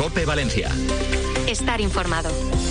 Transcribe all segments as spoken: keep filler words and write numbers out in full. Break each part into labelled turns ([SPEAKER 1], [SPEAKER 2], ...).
[SPEAKER 1] COPE Valencia.
[SPEAKER 2] Estar informado.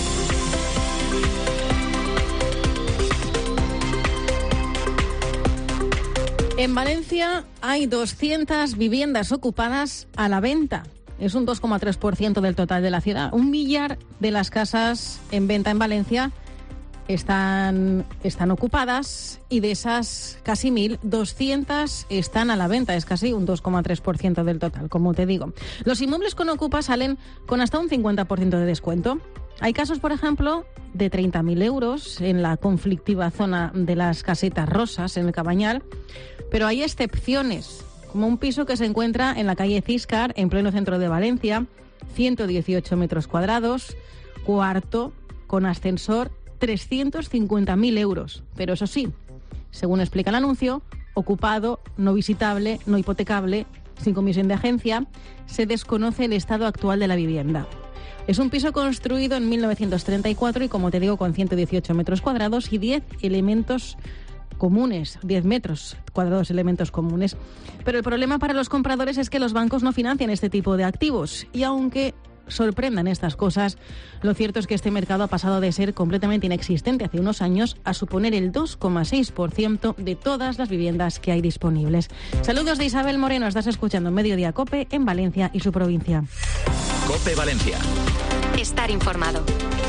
[SPEAKER 3] En Valencia hay doscientas viviendas ocupadas a la venta. Es un dos coma tres por ciento del total de la ciudad. Un millar de las casas en venta en Valencia están, están ocupadas y de esas casi mil, doscientas están a la venta. Es casi un dos coma tres por ciento del total, como te digo. Los inmuebles con ocupa salen con hasta un cincuenta por ciento de descuento. Hay casos, por ejemplo, de treinta mil euros en la conflictiva zona de las Casetas Rosas, en el Cabañal, pero hay excepciones, como un piso que se encuentra en la calle Ciscar, en pleno centro de Valencia, ciento dieciocho metros cuadrados, cuarto, con ascensor, trescientos cincuenta mil euros. Pero eso sí, según explica el anuncio, ocupado, no visitable, no hipotecable, sin comisión de agencia, se desconoce el estado actual de la vivienda. Es un piso construido en mil novecientos treinta y cuatro y, como te digo, con ciento dieciocho metros cuadrados y diez elementos comunes, diez metros cuadrados elementos comunes. Pero el problema para los compradores es que los bancos no financian este tipo de activos. Y aunque sorprendan estas cosas, lo cierto es que este mercado ha pasado de ser completamente inexistente hace unos años a suponer el dos coma seis por ciento de todas las viviendas que hay disponibles. Saludos de Isabel Moreno, estás escuchando Mediodía COPE en Valencia y su provincia.
[SPEAKER 1] COPE Valencia.
[SPEAKER 2] Estar informado.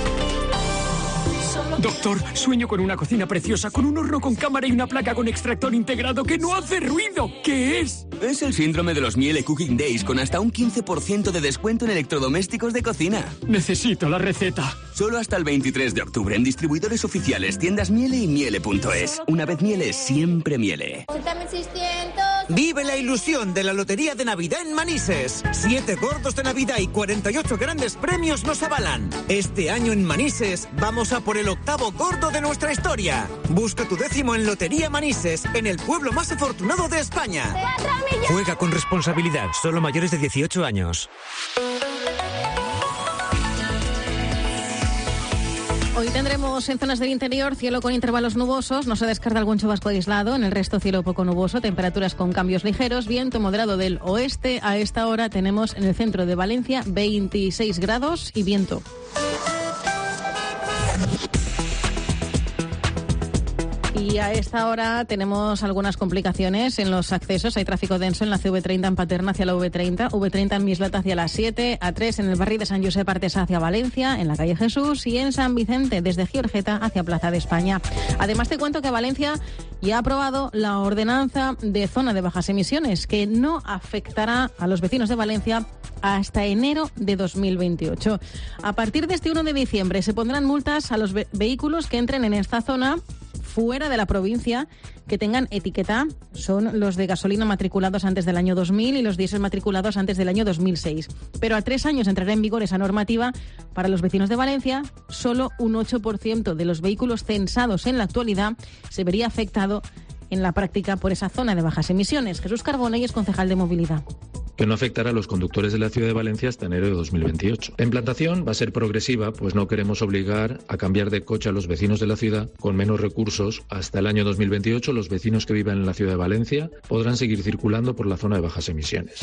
[SPEAKER 4] Doctor, sueño con una cocina preciosa, con un horno con cámara y una placa con extractor integrado que no hace ruido. ¿Qué es?
[SPEAKER 5] Es el síndrome de los Miele Cooking Days, con hasta un quince por ciento de descuento en electrodomésticos de cocina.
[SPEAKER 4] Necesito la receta.
[SPEAKER 5] Solo hasta el veintitrés de octubre en distribuidores oficiales, tiendas Miele y Miele punto es. Una vez Miele, siempre Miele.
[SPEAKER 6] Vive la ilusión de la Lotería de Navidad en Manises. Siete gordos de Navidad y cuarenta y ocho grandes premios nos avalan. Este año en Manises vamos a por el octavo gordo de nuestra historia. Busca tu décimo en Lotería Manises, en el pueblo más afortunado de España. Juega con responsabilidad, solo mayores de dieciocho años.
[SPEAKER 3] Hoy tendremos en zonas del interior cielo con intervalos nubosos, no se descarta algún chubasco aislado, en el resto cielo poco nuboso, temperaturas con cambios ligeros, viento moderado del oeste. A esta hora tenemos en el centro de Valencia veintiséis grados y viento. Y a esta hora tenemos algunas complicaciones en los accesos. Hay tráfico denso en la C V treinta en Paterna hacia la V treinta, V treinta en Mislata hacia las siete, A tres en el barrio de San Josep Artesa hacia Valencia, en la calle Jesús, y en San Vicente desde Giorgeta hacia Plaza de España. Además te cuento que Valencia ya ha aprobado la ordenanza de zona de bajas emisiones, que no afectará a los vecinos de Valencia hasta enero de dos mil veintiocho. A partir de este uno de diciembre se pondrán multas a los ve- vehículos que entren en esta zona fuera de la provincia, que tengan etiqueta. Son los de gasolina matriculados antes del año dos mil y los diésel matriculados antes del año dos mil seis. Pero a tres años entrará en vigor esa normativa. Para los vecinos de Valencia, solo un ocho por ciento de los vehículos censados en la actualidad se vería afectado en la práctica por esa zona de bajas emisiones. Jesús Carbonell es concejal de movilidad.
[SPEAKER 7] Que no afectará a los conductores de la ciudad de Valencia hasta enero de dos mil veintiocho. La implantación va a ser progresiva, pues no queremos obligar a cambiar de coche a los vecinos de la ciudad con menos recursos. Hasta el año dos mil veintiocho, los vecinos que vivan en la ciudad de Valencia podrán seguir circulando por la zona de bajas emisiones.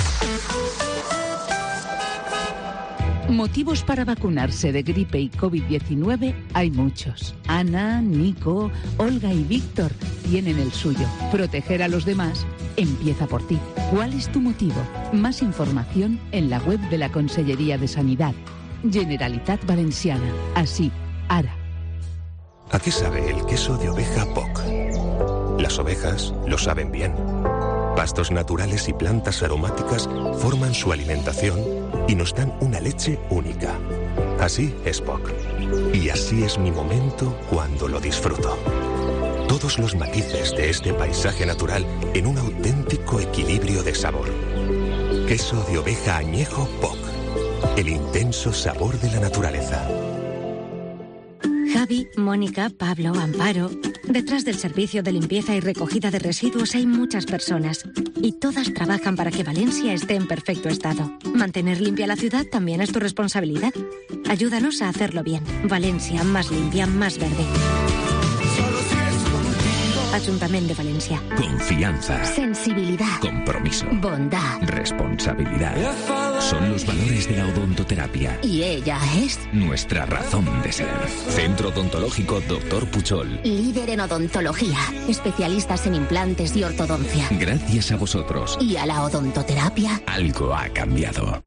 [SPEAKER 8] Motivos para vacunarse de gripe y COVID diecinueve hay muchos. Ana, Nico, Olga y Víctor tienen el suyo. Proteger a los demás empieza por ti. ¿Cuál es tu motivo? Más información en la web de la Consellería de Sanidad. Generalitat Valenciana. Así, ara.
[SPEAKER 9] ¿A qué sabe el queso de oveja P O C? Las ovejas lo saben bien. Pastos naturales y plantas aromáticas forman su alimentación y nos dan una leche única. Así es P O C. Y así es mi momento cuando lo disfruto. Todos los matices de este paisaje natural en un auténtico equilibrio de sabor. Queso de oveja añejo P O C. El intenso sabor de la naturaleza.
[SPEAKER 10] Javi, Mónica, Pablo, Amparo. Detrás del servicio de limpieza y recogida de residuos hay muchas personas y todas trabajan para que Valencia esté en perfecto estado. Mantener limpia la ciudad también es tu responsabilidad. Ayúdanos a hacerlo bien. Valencia, más limpia, más verde.
[SPEAKER 11] Solo si es contigo.
[SPEAKER 10] Ayuntamiento de Valencia.
[SPEAKER 11] Confianza.
[SPEAKER 10] Sensibilidad.
[SPEAKER 11] Compromiso.
[SPEAKER 10] Bondad.
[SPEAKER 11] Responsabilidad. Son los valores de la odontoterapia.
[SPEAKER 10] Y ella es
[SPEAKER 11] Nuestra razón de ser. Centro Odontológico Doctor Puchol.
[SPEAKER 10] líder en odontología, especialistas en implantes y ortodoncia.
[SPEAKER 11] Gracias a vosotros,
[SPEAKER 10] Y a la odontoterapia,
[SPEAKER 11] algo ha cambiado.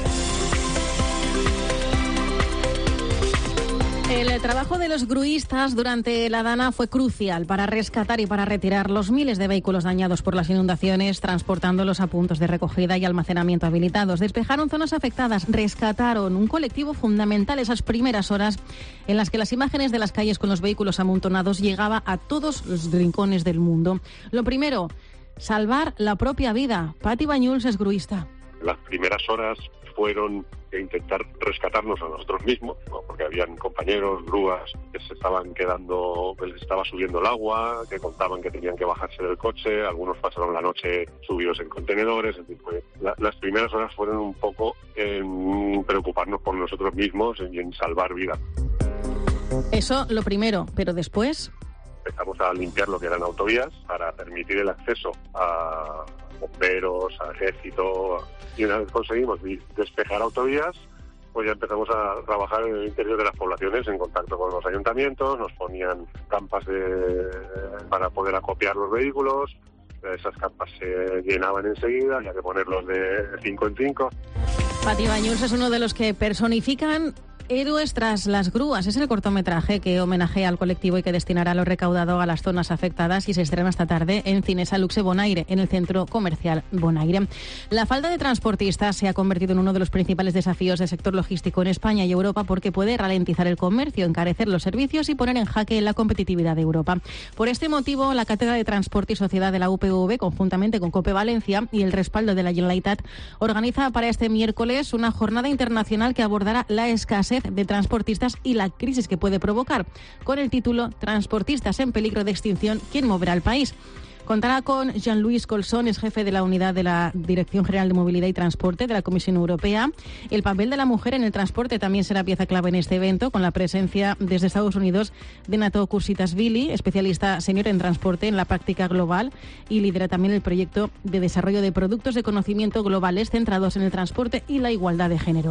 [SPEAKER 3] El trabajo de los gruistas durante la Dana fue crucial para rescatar y para retirar los miles de vehículos dañados por las inundaciones, transportándolos a puntos de recogida y almacenamiento habilitados. Despejaron zonas afectadas, rescataron un colectivo fundamental esas primeras horas en las que las imágenes de las calles con los vehículos amontonados llegaba a todos los rincones del mundo. Lo primero, salvar la propia vida. Pati Bañuls es gruista.
[SPEAKER 12] Las primeras horas fueron intentar rescatarnos a nosotros mismos, ¿no? Porque habían compañeros, grúas, que se estaban quedando, que les estaba subiendo el agua, que contaban que tenían que bajarse del coche, algunos pasaron la noche subidos en contenedores, en fin, pues, la, las primeras horas fueron un poco en preocuparnos por nosotros mismos y en salvar vidas.
[SPEAKER 3] Eso lo primero, pero después
[SPEAKER 12] empezamos a limpiar lo que eran autovías para permitir el acceso a bomberos, a ejército, y una vez conseguimos despejar autovías, pues ya empezamos a trabajar en el interior de las poblaciones en contacto con los ayuntamientos, nos ponían campas de, para poder acopiar los vehículos, esas campas se llenaban enseguida, había que ponerlos de cinco en cinco.
[SPEAKER 3] Pati Bañuls es uno de los que personifican héroes tras las grúas. Es el cortometraje que homenajea al colectivo y que destinará lo recaudado a las zonas afectadas y se estrena esta tarde en Cinesa Luxe Bonaire, en el centro comercial Bonaire. La falta de transportistas se ha convertido en uno de los principales desafíos del sector logístico en España y Europa porque puede ralentizar el comercio, encarecer los servicios y poner en jaque la competitividad de Europa. Por este motivo, la Cátedra de Transporte y Sociedad de la U P V, conjuntamente con COPE Valencia y el respaldo de la Generalitat, organiza para este miércoles una jornada internacional que abordará la escasez de transportistas y la crisis que puede provocar, con el título Transportistas en peligro de extinción, ¿quién moverá al país? Contará con Jean-Louis Colson, es jefe de la unidad de la Dirección General de Movilidad y Transporte de la Comisión Europea. El papel de la mujer en el transporte también será pieza clave en este evento, con la presencia desde Estados Unidos de Nato Kursitasvili, especialista senior en transporte en la práctica global, y lidera también el proyecto de desarrollo de productos de conocimiento globales centrados en el transporte y la igualdad de género.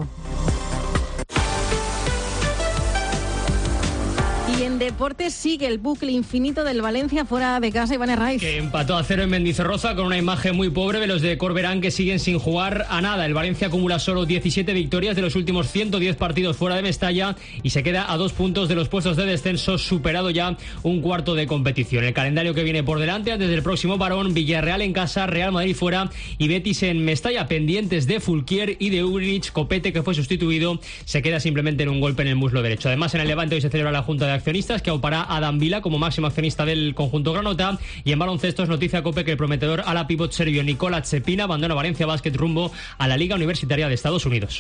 [SPEAKER 3] Y en deportes sigue el bucle infinito del Valencia fuera de casa. Iván Herraiz,
[SPEAKER 13] que empató a cero en Mendizorroza con una imagen muy pobre de los de Corberán, que siguen sin jugar a nada. El Valencia acumula solo diecisiete victorias de los últimos ciento diez partidos fuera de Mestalla y se queda a dos puntos de los puestos de descenso, superado ya un cuarto de competición. El calendario que viene por delante, antes del próximo parón: Villarreal en casa, Real Madrid fuera y Betis en Mestalla, pendientes de Fulquier y de Ugrich. Copete, que fue sustituido, se queda simplemente en un golpe en el muslo derecho. Además, en el Levante hoy se celebra la Junta de Accionistas, que aupará a Dan Vila como máximo accionista del conjunto granota. Y en baloncesto es noticia COPE que el prometedor ala pívot serbio Nikola Tsepina abandona Valencia Basket rumbo a la Liga Universitaria de Estados Unidos.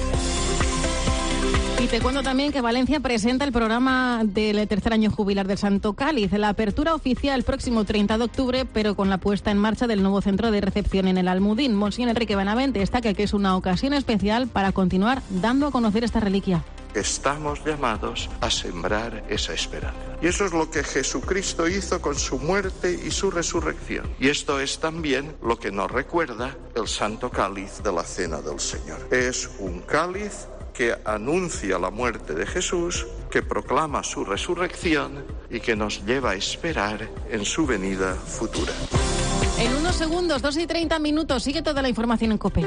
[SPEAKER 3] Y te cuento también que Valencia presenta el programa del tercer año jubilar del Santo Cáliz. La apertura oficial el próximo treinta de octubre, pero con la puesta en marcha del nuevo centro de recepción en el Almudín. Monseñor Enrique Benavente destaca que es una ocasión especial para continuar dando a conocer esta reliquia.
[SPEAKER 14] Estamos llamados a sembrar esa esperanza. Y eso es lo que Jesucristo hizo con su muerte y su resurrección. Y esto es también lo que nos recuerda el Santo Cáliz de la Cena del Señor. Es un cáliz que anuncia la muerte de Jesús, que proclama su resurrección y que nos lleva a esperar en su venida futura.
[SPEAKER 3] En unos segundos, dos y treinta minutos, sigue toda la información en COPE.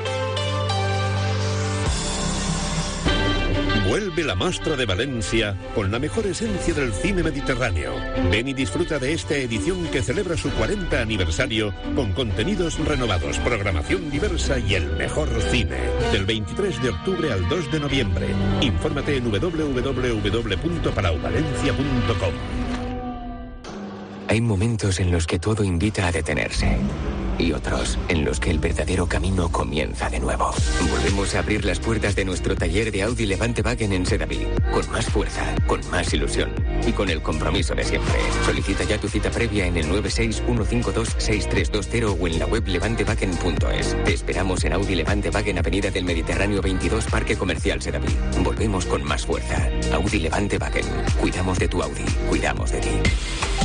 [SPEAKER 15] Vuelve la Mostra de Valencia con la mejor esencia del cine mediterráneo. Ven y disfruta de esta edición que celebra su cuarenta aniversario con contenidos renovados, programación diversa y el mejor cine. Del veintitrés de octubre al dos de noviembre. Infórmate en doble u doble u doble u punto palau valencia punto com.
[SPEAKER 16] Hay momentos en los que todo invita a detenerse y otros en los que el verdadero camino comienza de nuevo. Volvemos a abrir las puertas de nuestro taller de Audi Levante Wagen en Sedaví, con más fuerza, con más ilusión y con el compromiso de siempre. Solicita ya tu cita previa en el nueve seis uno cinco dos seis tres dos cero o en la web levante wagen punto es. Te esperamos en Audi Levante Wagen, Avenida del Mediterráneo veintidós, Parque Comercial Sedaví. Volvemos con más fuerza. Audi Levante Wagen. Cuidamos de tu Audi, cuidamos de ti.